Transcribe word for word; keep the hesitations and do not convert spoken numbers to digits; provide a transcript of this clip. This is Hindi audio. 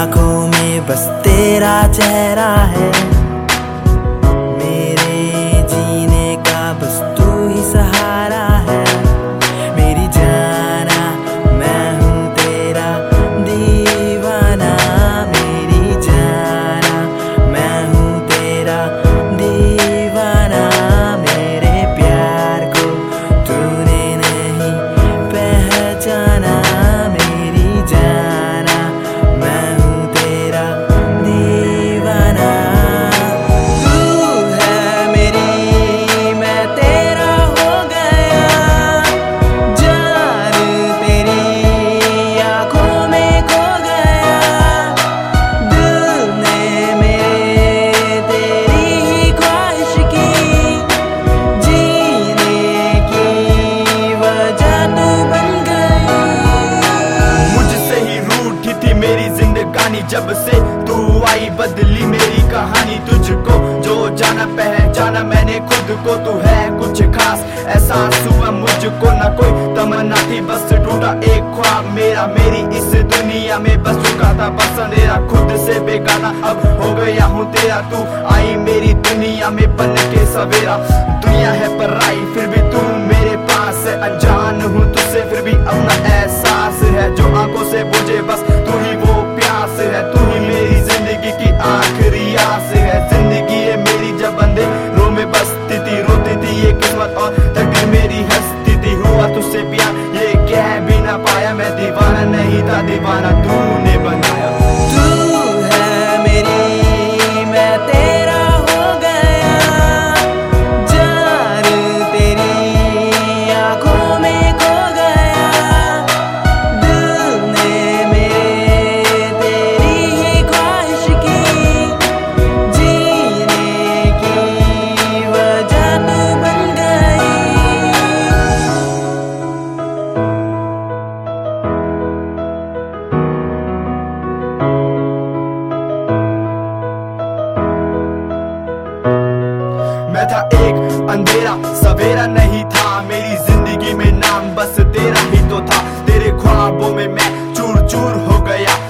आंखों में बस तेरा चेहरा है, मेरे जीने का बस तू ही सहारा है। मेरी जाना मैं हूँ तेरा दीवाना, मेरी जाना मैं हूँ तेरा दीवाना। मेरे प्यार को तूने नहीं पहचाना, मेरी जाना मैं हूँ तेरा दीवाना। तू है मेरी मैं तेरा हो गया, जान तेरी आँखों में खो गया। दिल ने मेरे तेरी ही ख्वाहिश की, जीने की वजह तू बन गई। मुझसे ही रूठी थी मेरी जिंदगानी, जब से तू आई बदली मेरी कहानी। तुझको जो जाना पहचाना मैंने खुद को, तू है कुछ खास एहसास हुआ मुझको। ना कोई तमन्ना थी बस टूटा एक ख्वाब मेरा, मेरी इस दुनिया में बस चुका था बस अंधेरा। खुद से बेगाना अब हो गया हूँ तेरा, तू आई मेरी दुनिया में बन के सवेरा। दुनिया है पराई फिर भी तू मेरे पास है, अनजान हूँ तुझसे फिर भी अपना एहसास है। जो आंखों से बुझे बस तू ही वो प्यास है, तू ही मेरी जिंदगी की आखिरी आस है। जिंदगी है मेरी जब अंधेरों में बसती थी, रोती थी ये किस्मत और तकदीर मेरी हंसती थी। हुआ तुझसे प्यार ये कह भी ना पाया, मैं दीवाना नहीं था दीवाना तूने बनाया। तू है मेरी मैं तेरा हो गया, जान तेरी आँखों में खो गया। दिल ने मेरे तेरी ही ख्वाहिश की, जीने की वजह तू बन गई। मैं था एक अंधेरा सवेरा नहीं था, मेरी जिंदगी में नाम बस तेरा ही तो था। तेरे ख्वाबों में मैं चूर चूर हो गया,